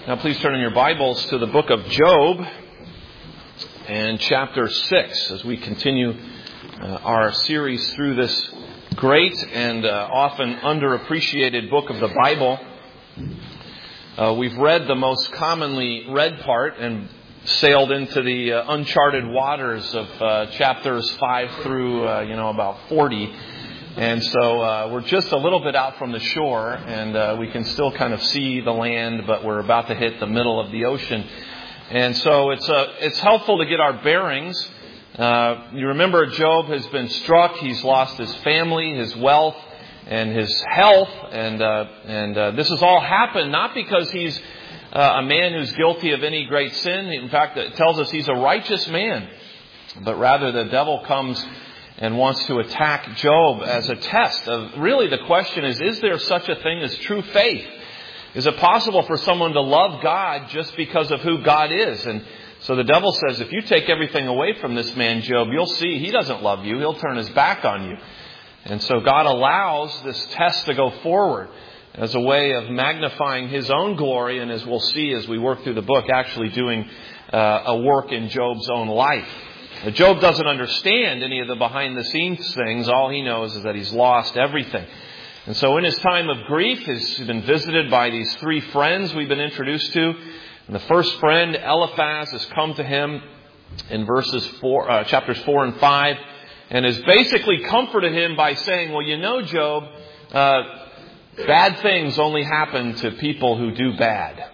Now please turn in your Bibles to the book of Job and chapter 6 as we continue our series through this great and often underappreciated book of the Bible. We've read the most commonly read part and sailed into the uncharted waters of chapters 5 through about 40. And so we're just a little bit out from the shore, and we can still kind of see the land, but we're about to hit the middle of the ocean. And so it's helpful to get our bearings. You remember Job has been struck. He's lost his family, his wealth, and his health. And this has all happened not because he's a man who's guilty of any great sin. In fact, it tells us he's a righteous man. But rather the devil comes and wants to attack Job as a test of, really the question is there such a thing as true faith? Is it possible for someone to love God just because of who God is? And so the devil says, if you take everything away from this man, Job, you'll see he doesn't love you. He'll turn his back on you. And so God allows this test to go forward as a way of magnifying his own glory. And as we'll see as we work through the book, actually doing a work in Job's own life. Job doesn't understand any of the behind-the-scenes things. All he knows is that he's lost everything. And so in his time of grief, he's been visited by these three friends we've been introduced to. And the first friend, Eliphaz, has come to him in chapters 4 and 5, and has basically comforted him by saying, well, you know, Job, bad things only happen to people who do bad.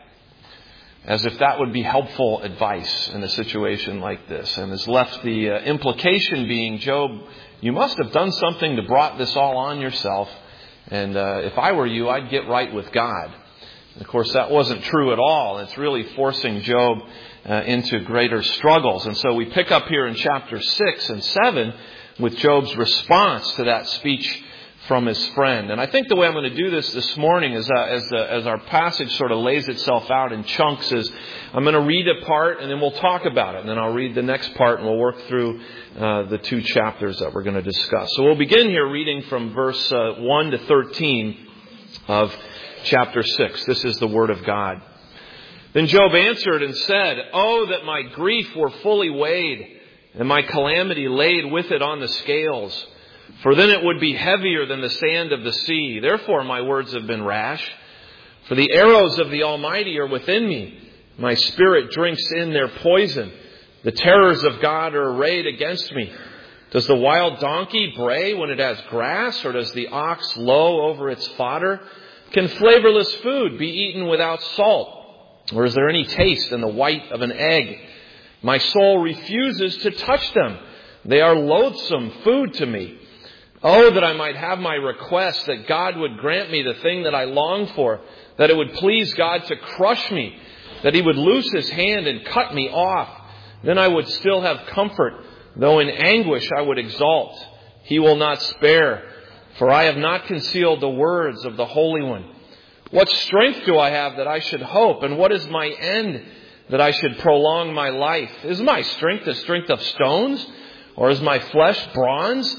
As if that would be helpful advice in a situation like this. And has left the implication being, Job, you must have done something to brought this all on yourself. And if I were you, I'd get right with God. And of course, that wasn't true at all. It's really forcing Job into greater struggles. And so we pick up here in chapter 6 and 7 with Job's response to that speech from his friend. And I think the way I'm going to do this morning is as our passage sort of lays itself out in chunks is I'm going to read a part and then we'll talk about it. And then I'll read the next part and we'll work through the two chapters that we're going to discuss. So we'll begin here reading from verse 1 to 13 of chapter 6. This is the Word of God. Then Job answered and said, "Oh, that my grief were fully weighed and my calamity laid with it on the scales. For then it would be heavier than the sand of the sea. Therefore my words have been rash. For the arrows of the Almighty are within me. My spirit drinks in their poison. The terrors of God are arrayed against me. Does the wild donkey bray when it has grass? Or does the ox low over its fodder? Can flavorless food be eaten without salt? Or is there any taste in the white of an egg? My soul refuses to touch them. They are loathsome food to me. Oh, that I might have my request, that God would grant me the thing that I long for, that it would please God to crush me, that he would loose his hand and cut me off. Then I would still have comfort, though in anguish I would exult. He will not spare, for I have not concealed the words of the Holy One. What strength do I have that I should hope, and what is my end that I should prolong my life? Is my strength the strength of stones, or is my flesh bronze?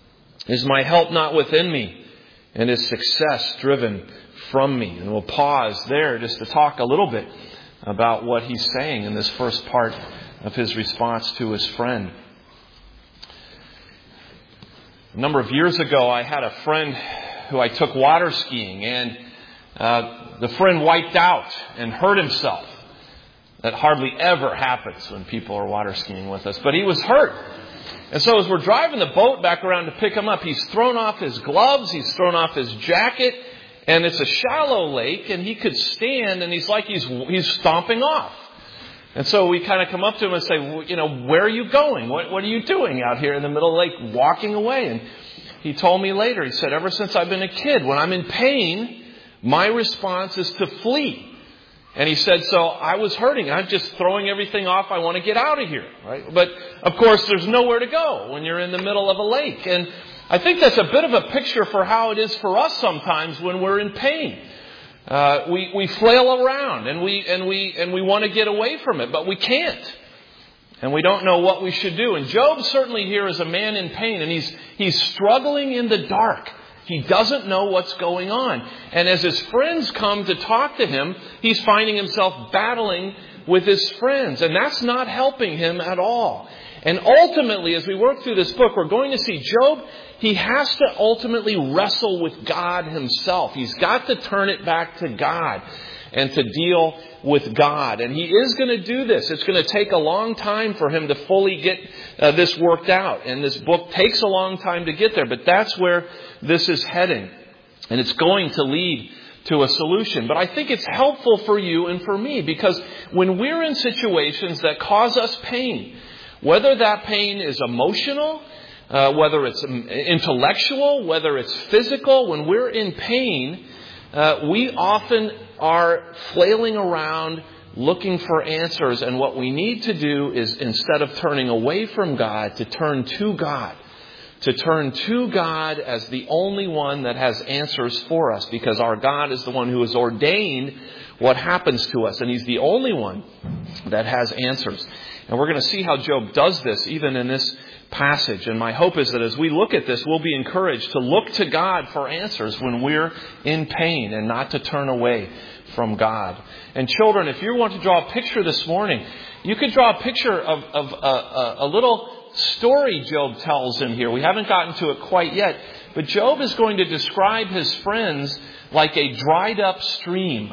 Is my help not within me? And is success driven from me? And we'll pause there just to talk a little bit about what he's saying in this first part of his response to his friend. A number of years ago, I had a friend who I took water skiing, and the friend wiped out and hurt himself. That hardly ever happens when people are water skiing with us, but he was hurt. And so as we're driving the boat back around to pick him up, he's thrown off his gloves, he's thrown off his jacket, and it's a shallow lake, and he could stand, and he's like he's stomping off. And so we kind of come up to him and say, well, where are you going? What are you doing out here in the middle of the lake, walking away? And he told me later, he said, ever since I've been a kid, when I'm in pain, my response is to flee. And he said, so I was hurting. I'm just throwing everything off. I want to get out of here. Right? But, of course, there's nowhere to go when you're in the middle of a lake. And I think that's a bit of a picture for how it is for us sometimes when we're in pain. We flail around and we want to get away from it, but we can't. And we don't know what we should do. And Job certainly here is a man in pain, and he's struggling in the dark. He doesn't know what's going on. And as his friends come to talk to him, he's finding himself battling with his friends. And that's not helping him at all. And ultimately, as we work through this book, we're going to see Job, he has to ultimately wrestle with God himself. He's got to turn it back to God and to deal with God. And he is going to do this. It's going to take a long time for him to fully get this worked out. And this book takes a long time to get there. But that's where this is heading. And it's going to lead to a solution. But I think it's helpful for you and for me, because when we're in situations that cause us pain, whether that pain is emotional, whether it's intellectual, whether it's physical, when we're in pain, we often are flailing around looking for answers. And what we need to do is, instead of turning away from God, to turn to God. To turn to God as the only one that has answers for us, because our God is the one who has ordained what happens to us. And He's the only one that has answers. And we're going to see how Job does this even in this passage. And my hope is that as we look at this, we'll be encouraged to look to God for answers when we're in pain, and not to turn away from God. And children, if you want to draw a picture this morning, you could draw a picture of a little story Job tells in here. We haven't gotten to it quite yet, but Job is going to describe his friends like a dried up stream,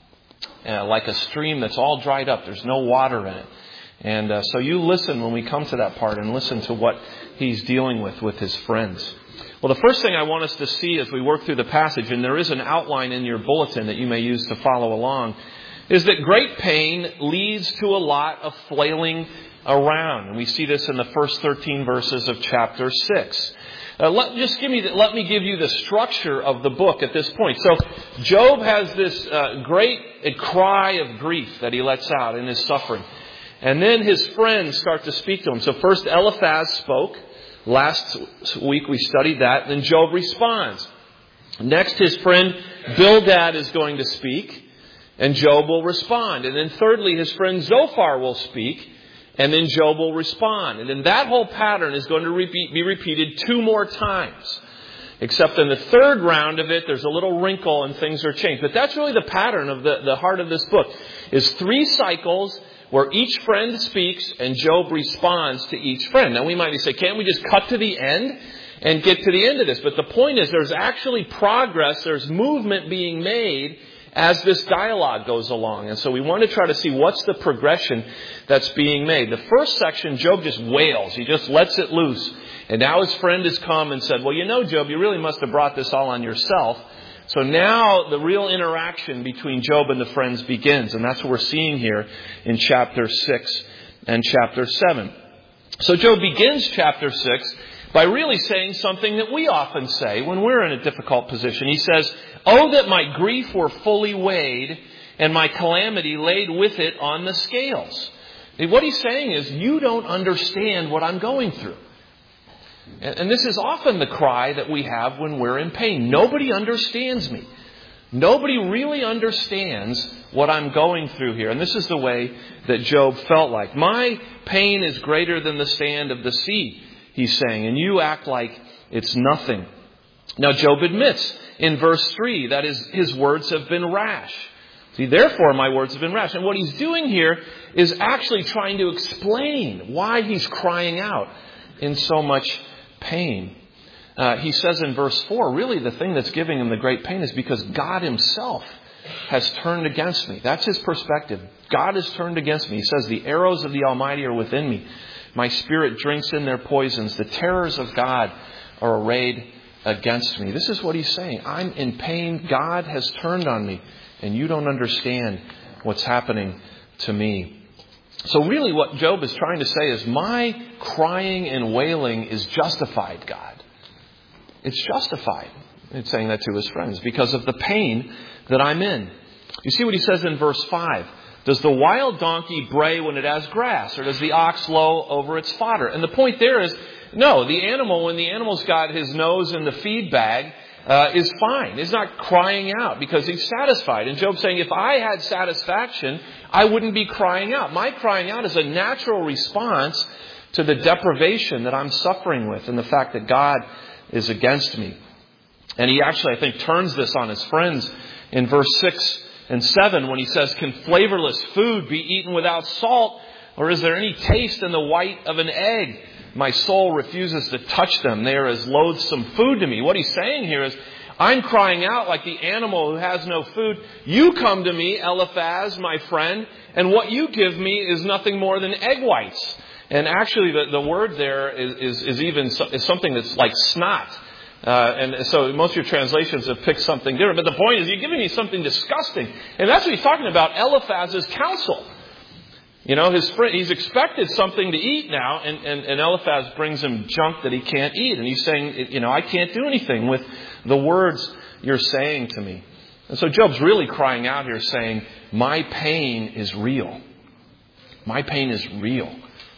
like a stream that's all dried up. There's no water in it. And so you listen when we come to that part, and listen to what he's dealing with his friends. Well, the first thing I want us to see as we work through the passage, and there is an outline in your bulletin that you may use to follow along, is that great pain leads to a lot of flailing around. And we see this in the first 13 verses of chapter 6. Let me give you the structure of the book at this point. So Job has this great cry of grief that he lets out in his suffering. And then his friends start to speak to him. So first Eliphaz spoke. Last week we studied that. Then Job responds. Next, his friend Bildad is going to speak, and Job will respond. And then thirdly, his friend Zophar will speak, and then Job will respond. And then that whole pattern is going to be repeated 2 more times. Except in the third round of it, there's a little wrinkle and things are changed. But that's really the pattern of the heart of this book, is 3 cycles where each friend speaks and Job responds to each friend. Now we might say, can't we just cut to the end and get to the end of this? But the point is, there's actually progress, there's movement being made as this dialogue goes along. And so we want to try to see what's the progression that's being made. The first section, Job just wails. He just lets it loose. And now his friend has come and said, well, you know, Job, you really must have brought this all on yourself. So now the real interaction between Job and the friends begins. And that's what we're seeing here in chapter 6 and chapter 7. So Job begins chapter 6 by really saying something that we often say when we're in a difficult position. He says, oh, that my grief were fully weighed and my calamity laid with it on the scales. And what he's saying is, you don't understand what I'm going through. And this is often the cry that we have when we're in pain. Nobody understands me. Nobody really understands what I'm going through here. And this is the way that Job felt like. My pain is greater than the sand of the sea, he's saying, and you act like it's nothing. Now, Job admits in verse 3 that his words have been rash. See, therefore my words have been rash. And what he's doing here is actually trying to explain why he's crying out in so much pain. He says in verse 4, really the thing that's giving him the great pain is because God himself has turned against me. That's his perspective. God has turned against me. He says, the arrows of the Almighty are within me. My spirit drinks in their poisons. The terrors of God are arrayed against me. This is what he's saying. I'm in pain. God has turned on me. And you don't understand what's happening to me. So really what Job is trying to say is, my crying and wailing is justified, God. It's justified. It's saying that to his friends because of the pain that I'm in. You see what he says in verse 5. Does the wild donkey bray when it has grass, or does the ox low over its fodder? And the point there is, no, the animal, when the animal's got his nose in the feed bag, is fine. He's not crying out because he's satisfied. And Job's saying, if I had satisfaction, I wouldn't be crying out. My crying out is a natural response to the deprivation that I'm suffering with and the fact that God is against me. And he actually, I think, turns this on his friends in verse 6 and 7 when he says, "Can flavorless food be eaten without salt? Or is there any taste in the white of an egg? My soul refuses to touch them. They are as loathsome food to me." What he's saying here is, I'm crying out like the animal who has no food. You come to me, Eliphaz, my friend, and what you give me is nothing more than egg whites. And actually the word there is something that's like snot. And so most of your translations have picked something different. But the point is, you're giving me something disgusting. And that's what he's talking about, Eliphaz's counsel. You know, his friend, he's expected something to eat now, and Eliphaz brings him junk that he can't eat. And he's saying, you know, I can't do anything with the words you're saying to me. And so Job's really crying out here saying, my pain is real. My pain is real.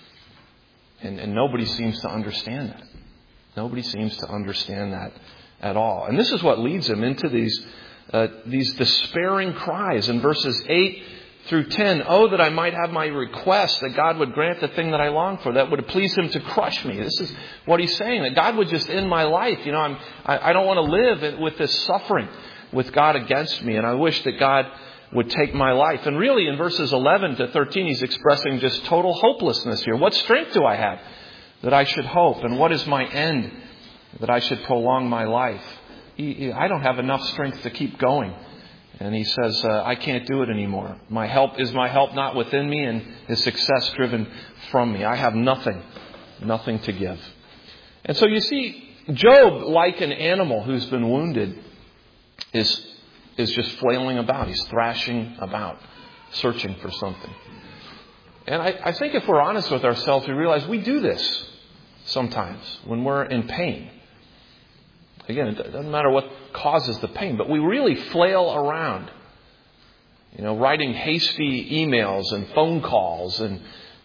And nobody seems to understand that. Nobody seems to understand that at all. And this is what leads him into these despairing cries in verses 8 through 10. "Oh, that I might have my request, that God would grant the thing that I long for, that would please him to crush me." This is what he's saying, that God would just end my life. You know, I don't want to live with this suffering with God against me, and I wish that God would take my life. And really in verses 11 to 13, he's expressing just total hopelessness here. What strength do I have that I should hope? And what is my end that I should prolong my life? I don't have enough strength to keep going. And he says, I can't do it anymore. Is my help not within me, and is success driven from me? I have nothing to give. And so you see, Job, like an animal who's been wounded, is just flailing about. He's thrashing about, searching for something. And I think if we're honest with ourselves, we realize we do this sometimes when we're in pain. Again, it doesn't matter what causes the pain, but we really flail around, you know, writing hasty emails and phone calls and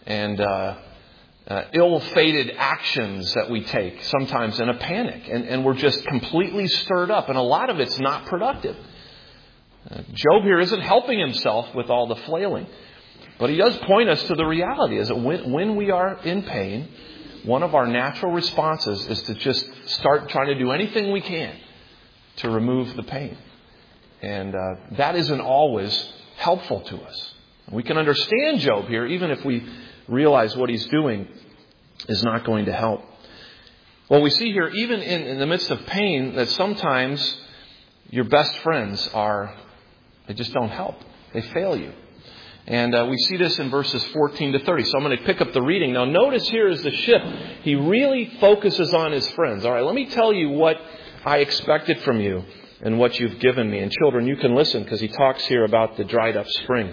ill-fated actions that we take, sometimes in a panic. And we're just completely stirred up, and a lot of it's not productive. Job here isn't helping himself with all the flailing, but he does point us to the reality is that when we are in pain, one of our natural responses is to just start trying to do anything we can to remove the pain. And that isn't always helpful to us. We can understand Job here, even if we realize what he's doing is not going to help. Well, we see here, even in the midst of pain, that sometimes your best friends they just don't help. They fail you. And we see this in verses 14 to 30. So I'm going to pick up the reading. Now notice here is the shift. He really focuses on his friends. All right, let me tell you what I expected from you and what you've given me. And children, you can listen because he talks here about the dried up spring.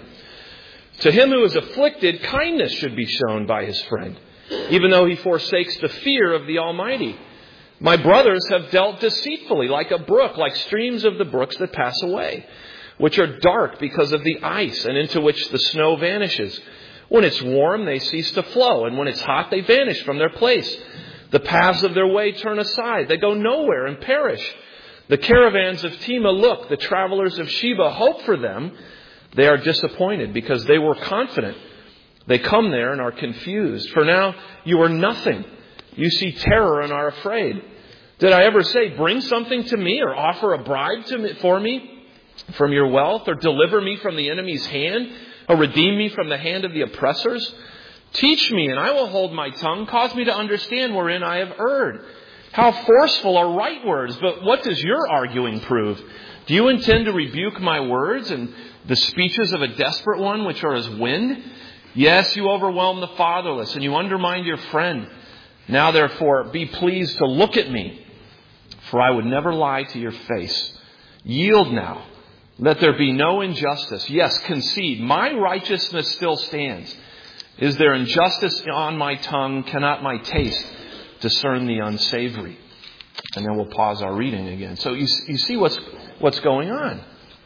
"To him who is afflicted, kindness should be shown by his friend, even though he forsakes the fear of the Almighty. My brothers have dealt deceitfully like a brook, like streams of the brooks that pass away, which are dark because of the ice, and into which the snow vanishes. When it's warm, they cease to flow, and when it's hot, they vanish from their place. The paths of their way turn aside. They go nowhere and perish. The caravans of Tema look. The travelers of Sheba hope for them. They are disappointed because they were confident. They come there and are confused. For now, you are nothing. You see terror and are afraid. Did I ever say, bring something to me, or offer a bribe for me from your wealth, or deliver me from the enemy's hand, or redeem me from the hand of the oppressors? Teach me, and I will hold my tongue. Cause me to understand wherein I have erred. How forceful are right words, but what does your arguing prove? Do you intend to rebuke my words and the speeches of a desperate one, which are as wind? Yes, you overwhelm the fatherless, and you undermine your friend. Now, therefore, be pleased to look at me, for I would never lie to your face. Yield now. Let there be no injustice. Yes, concede. My righteousness still stands. Is there injustice on my tongue? Cannot my taste discern the unsavory? And then we'll pause our reading again. So you see what's going on.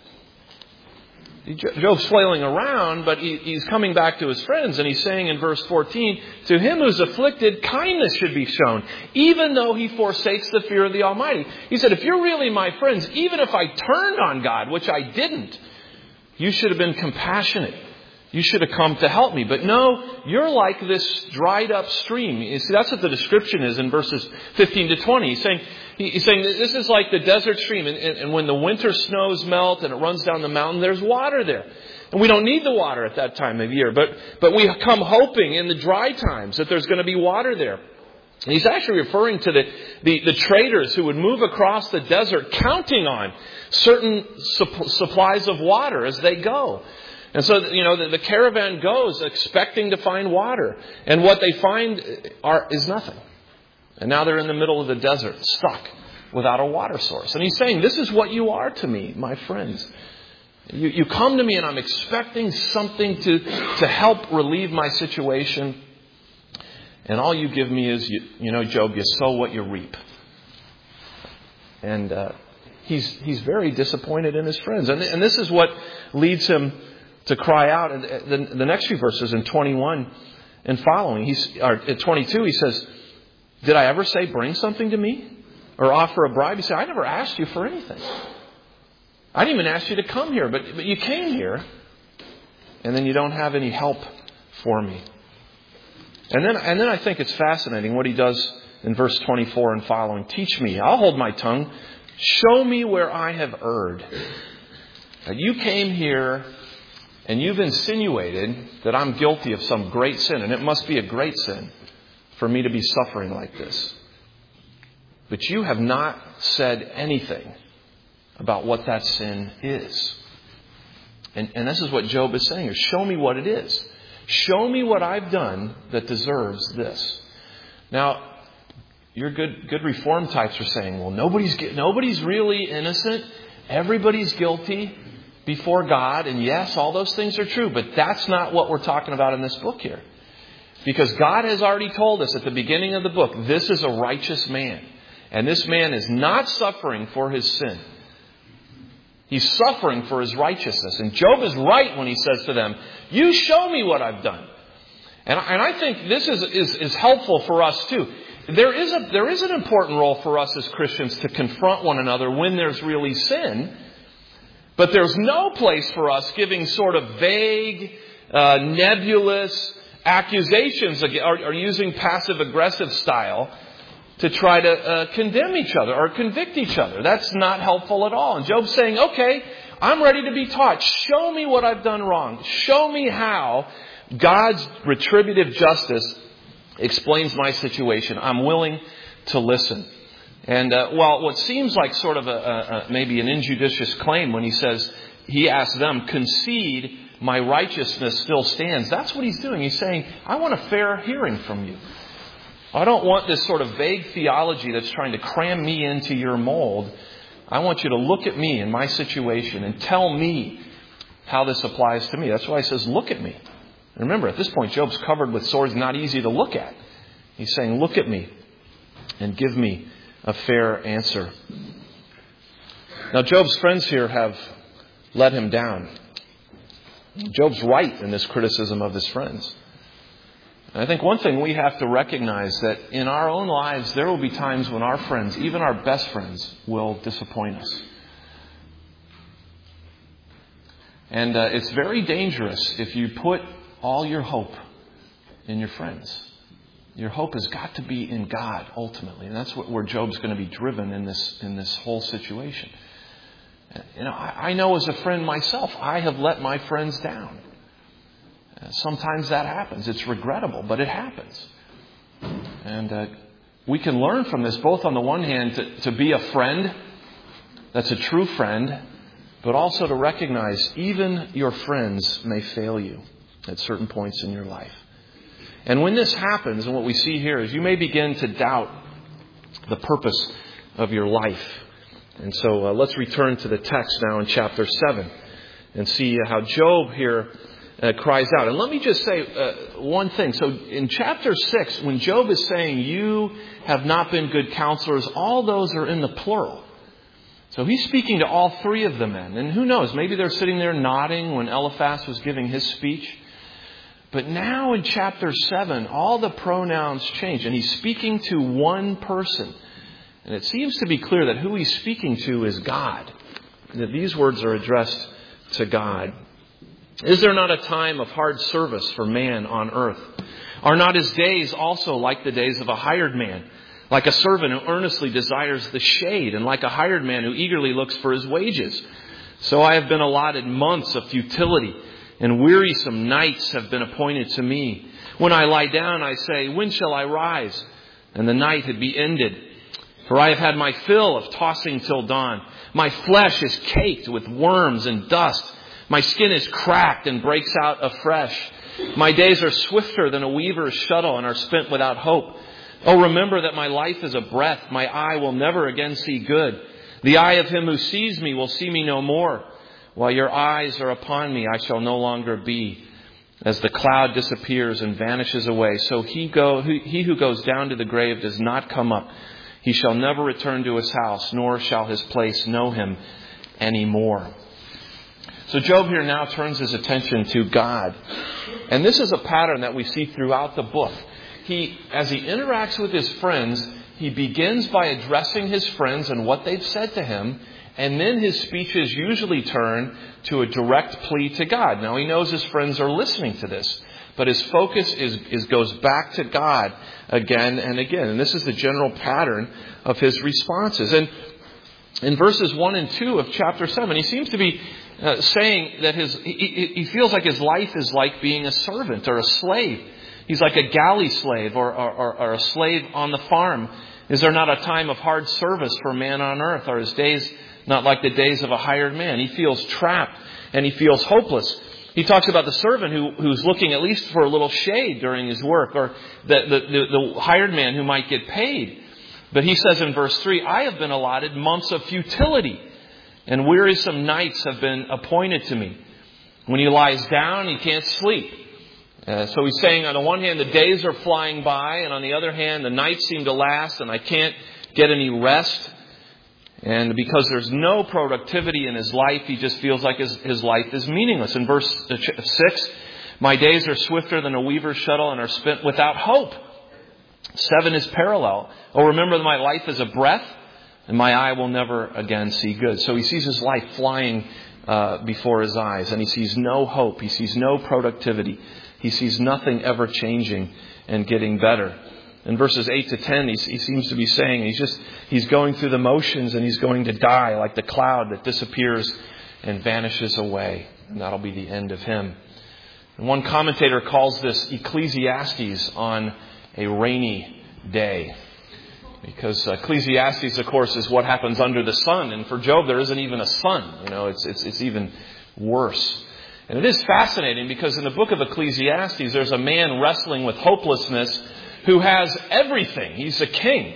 Job's flailing around, but he's coming back to his friends, and he's saying in verse 14, "To him who's afflicted, kindness should be shown, even though he forsakes the fear of the Almighty." He said, if you're really my friends, even if I turned on God, which I didn't, you should have been compassionate. You should have come to help me. But no, you're like this dried up stream. You see, that's what the description is in verses 15 to 20. He's saying, He's saying that this is like the desert stream. And when the winter snows melt and it runs down the mountain, there's water there. And we don't need the water at that time of year. But we come hoping in the dry times that there's going to be water there. And he's actually referring to the traders who would move across the desert counting on certain supplies of water as they go. And so, the caravan goes expecting to find water. And what they find is nothing. And now they're in the middle of the desert, stuck without a water source. And he's saying, this is what you are to me, my friends. You come to me and I'm expecting something to help relieve my situation. And all you give me is, Job, you sow what you reap. And he's very disappointed in his friends. And this is what leads him to cry out. And the next few verses in 21 and following, at 22, he says, did I ever say, bring something to me? Or offer a bribe? He said, I never asked you for anything. I didn't even ask you to come here, but you came here. And then you don't have any help for me. And then I think it's fascinating what he does in verse 24 and following. Teach me. I'll hold my tongue. Show me where I have erred. Now, you came here and you've insinuated that I'm guilty of some great sin. And it must be a great sin for me to be suffering like this. But you have not said anything about what that sin is. And this is what Job is saying here. Show me what it is. Show me what I've done that deserves this. Now, your good Reformed types are saying, well, nobody's really innocent. Everybody's guilty before God. And yes, all those things are true. But that's not what we're talking about in this book here. Because God has already told us at the beginning of the book, this is a righteous man. And this man is not suffering for his sin. He's suffering for his righteousness. And Job is right when he says to them, you show me what I've done. And I think this is helpful for us too. There is an important role for us as Christians to confront one another when there's really sin. But there's no place for us giving sort of vague, nebulous accusations or using passive-aggressive style to try to condemn each other or convict each other. That's not helpful at all. And Job's saying, okay, I'm ready to be taught. Show me what I've done wrong. Show me how God's retributive justice explains my situation. I'm willing to listen. And while what seems like sort of maybe an injudicious claim when he asks them, concede my righteousness still stands. That's what he's doing. He's saying, I want a fair hearing from you. I don't want this sort of vague theology that's trying to cram me into your mold. I want you to look at me and my situation and tell me how this applies to me. That's why he says, look at me. And remember, at this point, Job's covered with sores, not easy to look at. He's saying, look at me and give me a fair answer. Now, Job's friends here have let him down. Job's right in this criticism of his friends. And I think one thing we have to recognize that in our own lives, there will be times when our friends, even our best friends, will disappoint us. And it's very dangerous if you put all your hope in your friends. Your hope has got to be in God ultimately. And that's where Job's going to be driven in this whole situation. I know as a friend myself, I have let my friends down. Sometimes that happens. It's regrettable, but it happens. And we can learn from this, both on the one hand, to be a friend that's a true friend, but also to recognize even your friends may fail you at certain points in your life. And when this happens, and what we see here is you may begin to doubt the purpose of your life. And so let's return to the text now in chapter 7 and see how Job here cries out. And let me just say one thing. So in chapter 6, when Job is saying, you have not been good counselors, all those are in the plural. So he's speaking to all three of the men. And who knows, maybe they're sitting there nodding when Eliphaz was giving his speech. But now in chapter 7, all the pronouns change. And he's speaking to one person. And it seems to be clear that who he's speaking to is God. And that these words are addressed to God. Is there not a time of hard service for man on earth? Are not his days also like the days of a hired man? like a servant who earnestly desires the shade, and like a hired man who eagerly looks for his wages. So I have been allotted months of futility, and wearisome nights have been appointed to me. When I lie down, I say, when shall I rise? And the night had be ended. For I have had my fill of tossing till dawn. My flesh is caked with worms and dust. My skin is cracked and breaks out afresh. My days are swifter than a weaver's shuttle and are spent without hope. Oh, remember that my life is a breath. My eye will never again see good. The eye of him who sees me will see me no more. While your eyes are upon me, I shall no longer be. As the cloud disappears and vanishes away, so he who goes down to the grave does not come up. He shall never return to his house, nor shall his place know him anymore. So Job here now turns his attention to God. And this is a pattern that we see throughout the book. As he interacts with his friends, he begins by addressing his friends and what they've said to him. And then his speeches usually turn to a direct plea to God. Now he knows his friends are listening to this, but his focus goes back to God again and again. And this is the general pattern of his responses. And in verses 1 and 2 of chapter 7, he seems to be saying that he feels like his life is like being a servant or a slave. He's like a galley slave or a slave on the farm. Is there not a time of hard service for man on earth? Are his days not like the days of a hired man? He feels trapped and he feels hopeless. He talks about the servant who's looking at least for a little shade during his work, or the hired man who might get paid. But he says in verse 3, I have been allotted months of futility, and wearisome nights have been appointed to me. When he lies down, he can't sleep. So he's saying, on the one hand, the days are flying by, and on the other hand, the nights seem to last, and I can't get any rest. And because there's no productivity in his life, he just feels like his life is meaningless. In verse 6, my days are swifter than a weaver's shuttle and are spent without hope. 7 is parallel. Oh, remember that my life is a breath, and my eye will never again see good. So he sees his life flying before his eyes, and he sees no hope. He sees no productivity. He sees nothing ever changing and getting better. In verses 8 to 10, he seems to be saying he's going through the motions and he's going to die like the cloud that disappears and vanishes away. And that'll be the end of him. And one commentator calls this Ecclesiastes on a rainy day. Because Ecclesiastes, of course, is what happens under the sun. And for Job, there isn't even a sun. It's even worse. And it is fascinating because in the book of Ecclesiastes, there's a man wrestling with hopelessness who has everything. He's a king.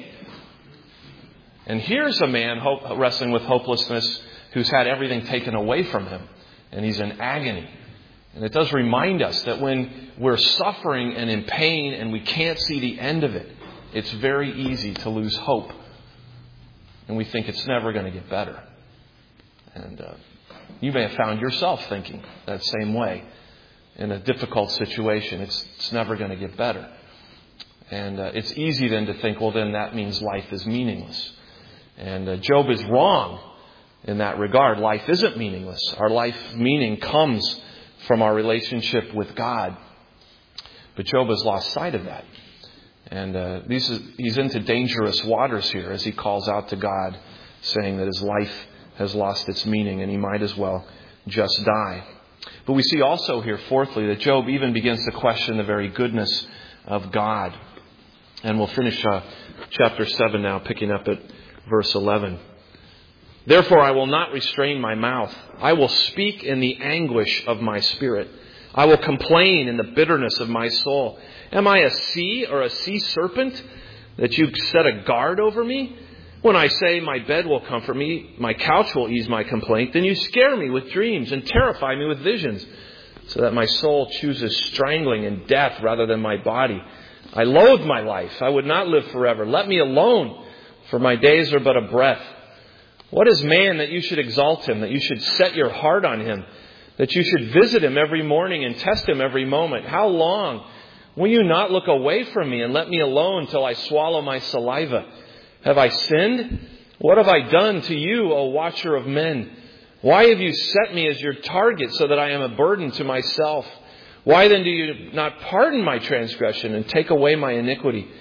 And here's a man wrestling with hopelessness who's had everything taken away from him. And he's in agony. And it does remind us that when we're suffering and in pain and we can't see the end of it, it's very easy to lose hope. And we think it's never going to get better. And you may have found yourself thinking that same way in a difficult situation. It's never going to get better. And it's easy then to think, well, then that means life is meaningless. And Job is wrong in that regard. Life isn't meaningless. Our life meaning comes from our relationship with God. But Job has lost sight of that. And he's into dangerous waters here as he calls out to God, saying that his life has lost its meaning and he might as well just die. But we see also here, fourthly, that Job even begins to question the very goodness of God. And we'll finish chapter 7 now, picking up at verse 11. Therefore I will not restrain my mouth. I will speak in the anguish of my spirit. I will complain in the bitterness of my soul. Am I a sea or a sea serpent that you set a guard over me? When I say my bed will comfort me, my couch will ease my complaint, then you scare me with dreams and terrify me with visions, so that my soul chooses strangling and death rather than my body. I loathe my life. I would not live forever. Let me alone, for my days are but a breath. What is man that you should exalt him, that you should set your heart on him, that you should visit him every morning and test him every moment? How long will you not look away from me and let me alone till I swallow my saliva? Have I sinned? What have I done to you, O watcher of men? Why have you set me as your target so that I am a burden to myself? Why then do you not pardon my transgression and take away my iniquity?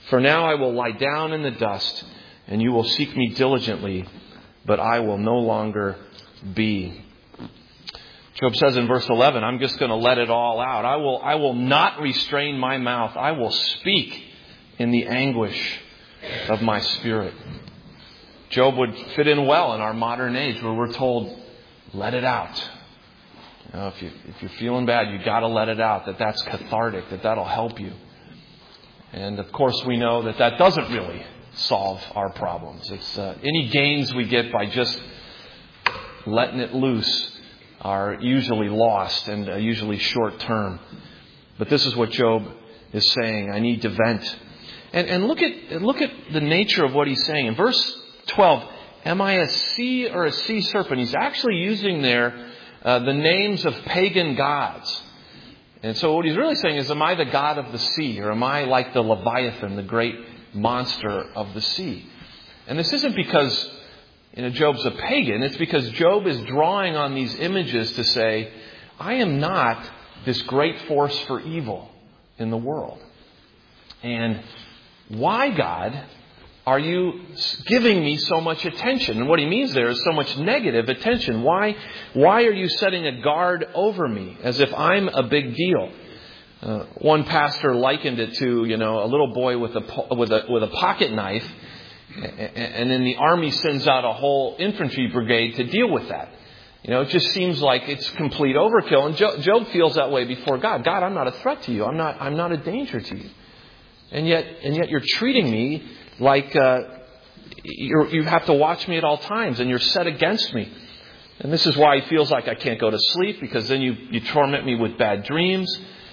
For now I will lie down in the dust, and you will seek me diligently, but I will no longer be. Job says in verse 11, I'm just going to let it all out. I will not restrain my mouth. I will speak in the anguish of my spirit. Job would fit in well in our modern age where we're told, let it out. You know, if you're feeling bad, you've got to let it out. That's cathartic, that'll help you. And of course we know that doesn't really solve our problems. It's any gains we get by just letting it loose are usually lost and usually short term. But this is what Job is saying. I need to vent. And look at the nature of what he's saying. In verse 12, am I a sea or a sea serpent? He's actually using there the names of pagan gods. And so what he's really saying is, am I the god of the sea? Or am I like the Leviathan, the great monster of the sea? And this isn't because Job's a pagan. It's because Job is drawing on these images to say, I am not this great force for evil in the world. And why, God, are you giving me so much attention? And what he means there is so much negative attention. Why are you setting a guard over me as if I'm a big deal? One pastor likened it to, a little boy with a pocket knife, and then the army sends out a whole infantry brigade to deal with that. It just seems like it's complete overkill. And Job feels that way before God. God, I'm not a threat to you. I'm not a danger to you. And yet you're treating me like you have to watch me at all times, and you're set against me. And this is why he feels like I can't go to sleep, because then you torment me with bad dreams.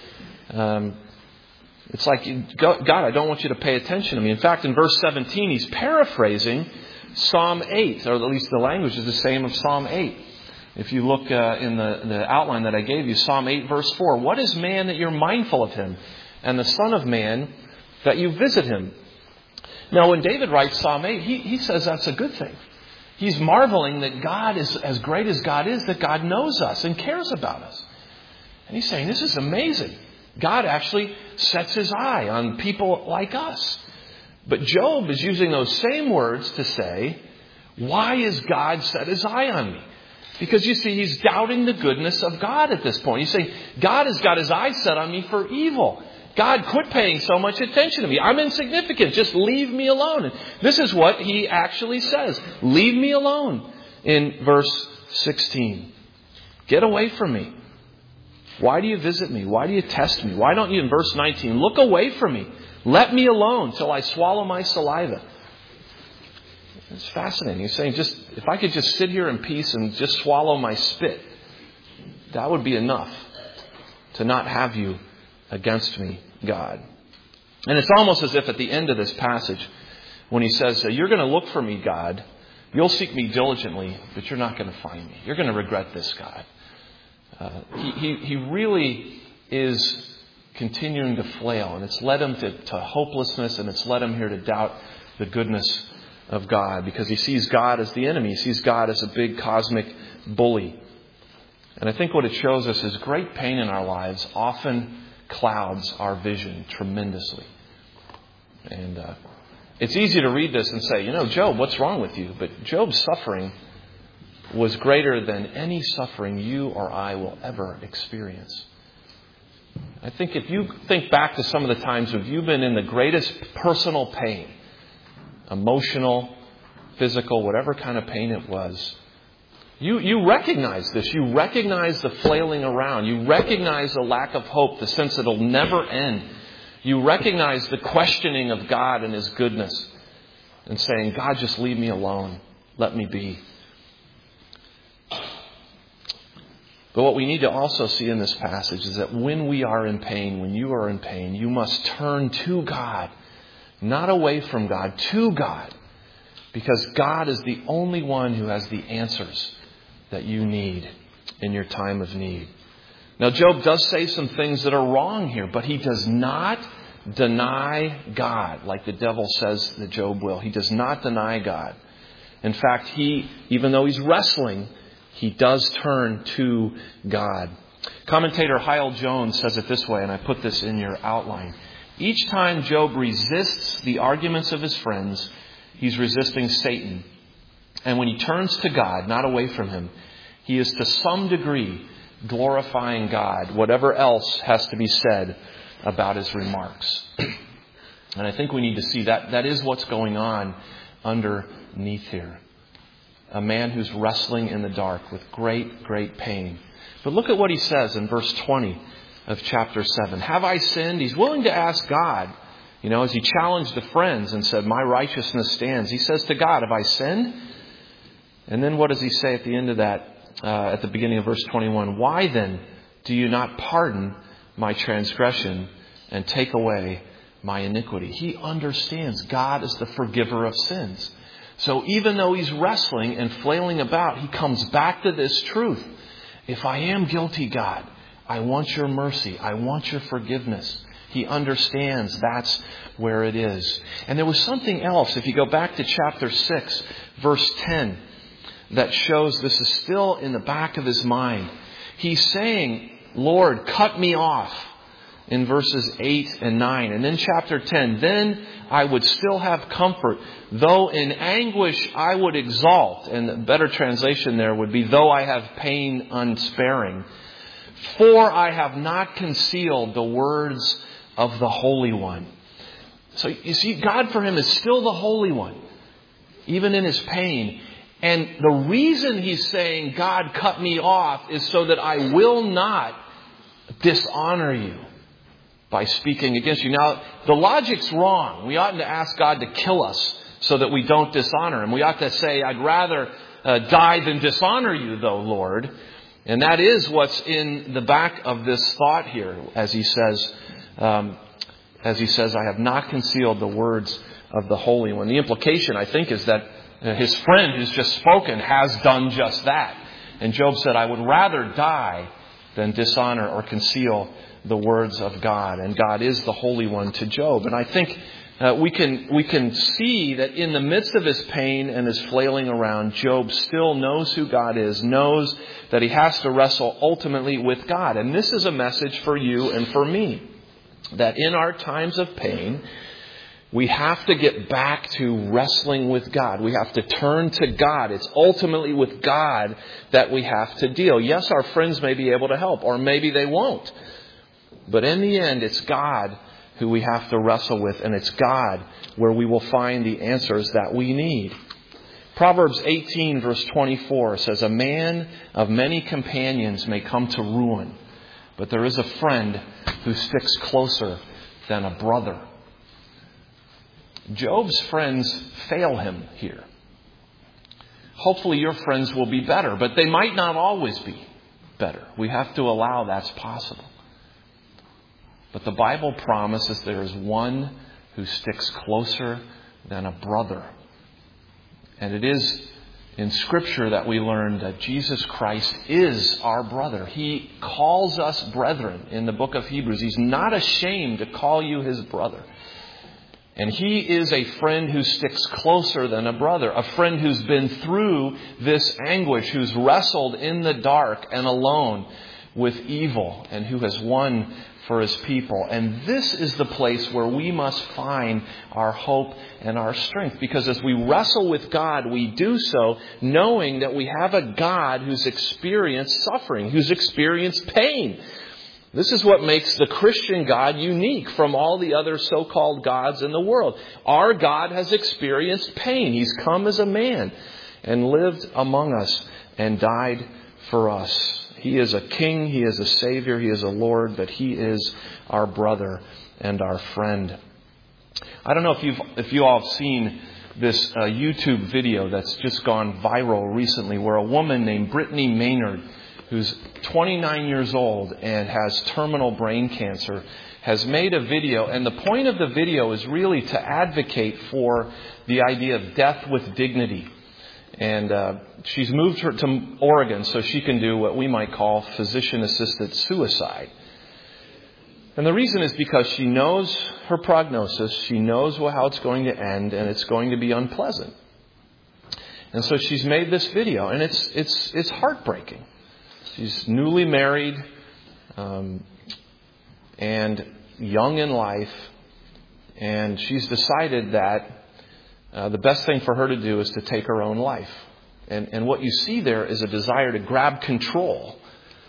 It's like, God, I don't want you to pay attention to me. In fact, in verse 17, he's paraphrasing Psalm 8, or at least the language is the same of Psalm 8. If you look in the outline that I gave you, Psalm 8, verse 4, what is man that you're mindful of him, and the Son of Man that you visit him? Now, when David writes Psalm 8, he says that's a good thing. He's marveling that God is, as great as God is, that God knows us and cares about us. And he's saying, this is amazing. God actually sets his eye on people like us. But Job is using those same words to say, why has God set his eye on me? Because you see, he's doubting the goodness of God at this point. He's saying, God has got his eye set on me for evil. God, quit paying so much attention to me. I'm insignificant. Just leave me alone. And this is what he actually says. Leave me alone in verse 16. Get away from me. Why do you visit me? Why do you test me? Why don't you, in verse 19, look away from me? Let me alone till I swallow my saliva. It's fascinating. He's saying, if I could just sit here in peace and just swallow my spit, that would be enough to not have you against me, God. And it's almost as if at the end of this passage, when he says, you're going to look for me, God, you'll seek me diligently, but you're not going to find me. You're going to regret this, God. He really is continuing to flail, and it's led him to hopelessness, and it's led him here to doubt the goodness of God, because he sees God as the enemy. He sees God as a big cosmic bully. And I think what it shows us is great pain in our lives often clouds our vision tremendously. And it's easy to read this and say, Job, what's wrong with you? But Job's suffering was greater than any suffering you or I will ever experience. I think if you think back to some of the times when you've been in the greatest personal pain, emotional, physical, whatever kind of pain it was, you recognize this. You recognize the flailing around. You recognize the lack of hope, the sense that it'll never end. You recognize the questioning of God and his goodness and saying, God, just leave me alone. Let me be. But what we need to also see in this passage is that when we are in pain, when you are in pain, you must turn to God, not away from God, to God, because God is the only one who has the answers that you need in your time of need. Now, Job does say some things that are wrong here, but he does not deny God like the devil says that Job will. He does not deny God. In fact, even though he's wrestling, he does turn to God. Commentator Hyle Jones says it this way, and I put this in your outline. Each time Job resists the arguments of his friends, he's resisting Satan. And when he turns to God, not away from him, he is to some degree glorifying God, whatever else has to be said about his remarks. And I think we need to see that that is what's going on underneath here. A man who's wrestling in the dark with great, great pain. But look at what he says in verse 20 of chapter 7. Have I sinned? He's willing to ask God, as he challenged the friends and said, my righteousness stands. He says to God, have I sinned? And then what does he say at the end of that, at the beginning of verse 21? Why then do you not pardon my transgression and take away my iniquity? He understands God is the forgiver of sins. So even though he's wrestling and flailing about, he comes back to this truth. If I am guilty, God, I want your mercy. I want your forgiveness. He understands that's where it is. And there was something else, if you go back to chapter 6, verse 10, that shows this is still in the back of his mind. He's saying, Lord, cut me off, in verses 8 and 9. And then chapter 10, then I would still have comfort, though in anguish I would exalt. And the better translation there would be, though I have pain unsparing. For I have not concealed the words of the Holy One. So you see, God for him is still the Holy One, even in his pain. And the reason he's saying, God, cut me off, is so that I will not dishonor you by speaking against you. Now, the logic's wrong. We oughtn't to ask God to kill us so that we don't dishonor him. We ought to say, I'd rather die than dishonor you, though, Lord. And that is what's in the back of this thought here, as he says, I have not concealed the words of the Holy One. The implication, I think, is that his friend who's just spoken has done just that. And Job said, I would rather die than dishonor or conceal the words of God. And God is the Holy One to Job. And I think we can see that in the midst of his pain and his flailing around, Job still knows who God is, knows that he has to wrestle ultimately with God. And this is a message for you and for me, that in our times of pain, we have to get back to wrestling with God. We have to turn to God. It's ultimately with God that we have to deal. Yes, our friends may be able to help, or maybe they won't. But in the end, it's God who we have to wrestle with, and it's God where we will find the answers that we need. Proverbs 18 verse 24 says, a man of many companions may come to ruin, but there is a friend who sticks closer than a brother. Job's friends fail him here. Hopefully your friends will be better, but they might not always be better. We have to allow that's possible. But the Bible promises there is one who sticks closer than a brother. And it is in Scripture that we learn that Jesus Christ is our brother. He calls us brethren in the book of Hebrews. He's not ashamed to call you his brother. And he is a friend who sticks closer than a brother. A friend who's been through this anguish, who's wrestled in the dark and alone with evil, and who has won for his people. And this is the place where we must find our hope and our strength. Because as we wrestle with God, we do so knowing that we have a God who's experienced suffering, who's experienced pain. This is what makes the Christian God unique from all the other so-called gods in the world. Our God has experienced pain. He's come as a man and lived among us and died for us. He is a king, he is a savior, he is a Lord, but he is our brother and our friend. I don't know if you all have seen this YouTube video that's just gone viral recently, where a woman named Brittany Maynard, who's 29 years old and has terminal brain cancer, has made a video. And the point of the video is really to advocate for the idea of death with dignity. And she's moved her to Oregon so she can do what we might call physician-assisted suicide. And the reason is because she knows her prognosis. She knows how it's going to end, and it's going to be unpleasant. And so she's made this video, and it's heartbreaking. She's newly married and young in life, And she's decided that the best thing for her to do is to take her own life. And what you see there is a desire to grab control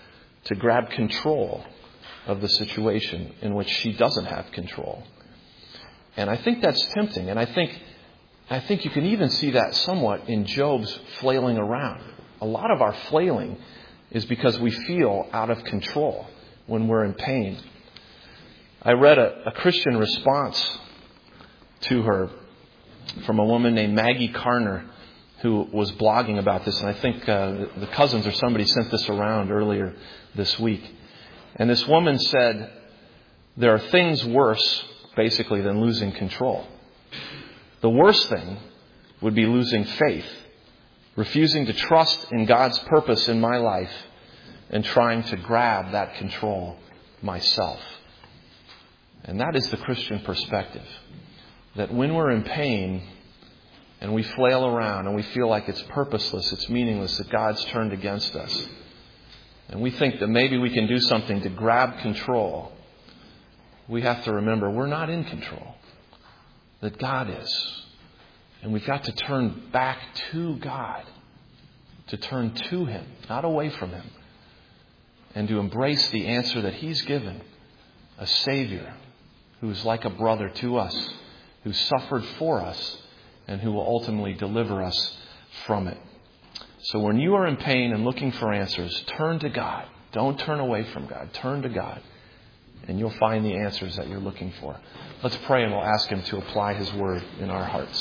of the situation in which she doesn't have control. And I think that's tempting. And I think you can even see that somewhat in Job's flailing around. A lot of our flailing is because we feel out of control when we're in pain. I read a Christian response to her from a woman named Maggie Carner, who was blogging about this. And I think the cousins or somebody sent this around earlier this week. And this woman said, there are things worse, basically, than losing control. The worst thing would be losing faith, refusing to trust in God's purpose in my life, and trying to grab that control myself. And that is the Christian perspective. That when we're in pain and we flail around and we feel like it's purposeless, it's meaningless, that God's turned against us, and we think that maybe we can do something to grab control, we have to remember we're not in control. That God is. And we've got to turn back to God. To turn to Him, not away from Him. And to embrace the answer that He's given. A Savior who is like a brother to us, who suffered for us, and who will ultimately deliver us from it. So when you are in pain and looking for answers, turn to God. Don't turn away from God. Turn to God. And you'll find the answers that you're looking for. Let's pray and we'll ask Him to apply His Word in our hearts.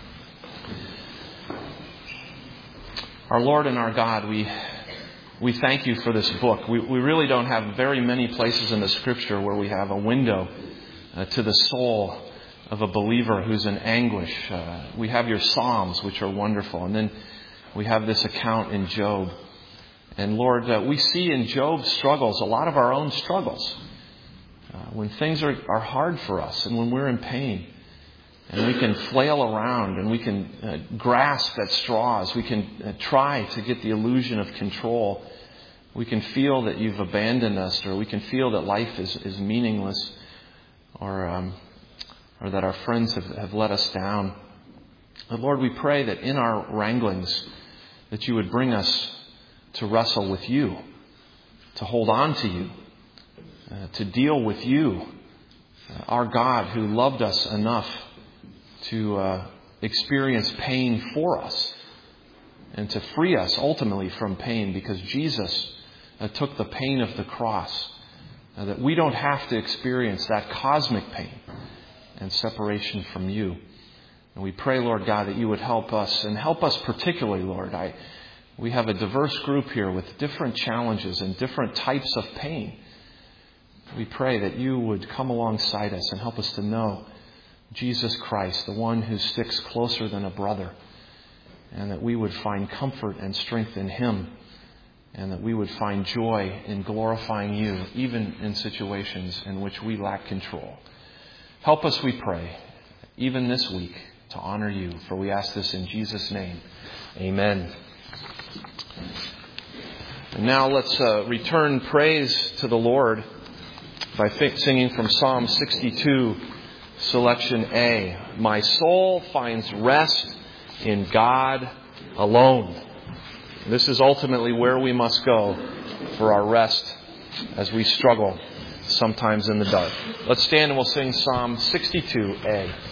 Our Lord and our God, we thank You for this book. We really don't have very many places in the Scripture where we have a window to the soul of a believer who's in anguish. We have Your Psalms, which are wonderful. And then we have this account in Job. And Lord, we see in Job's struggles a lot of our own struggles. When things are hard for us and when we're in pain. And we can flail around and we can grasp at straws. We can try to get the illusion of control. We can feel that You've abandoned us, or we can feel that life is meaningless, or that our friends have let us down. But Lord, we pray that in our wranglings that You would bring us to wrestle with You, to hold on to You, to deal with You, our God who loved us enough to experience pain for us and to free us ultimately from pain, because Jesus took the pain of the cross, that we don't have to experience that cosmic pain and separation from You. And we pray, Lord God, that You would help us, and help us particularly, Lord. We have a diverse group here with different challenges and different types of pain. We pray that You would come alongside us and help us to know Jesus Christ, the one who sticks closer than a brother, and that we would find comfort and strength in Him, and that we would find joy in glorifying You, even in situations in which we lack control. Help us, we pray, even this week, to honor You, for we ask this in Jesus' name. Amen. And now let's return praise to the Lord by singing from Psalm 62, selection A. My soul finds rest in God alone. This is ultimately where we must go for our rest as we struggle sometimes in the dark. Let's stand and we'll sing Psalm 62A.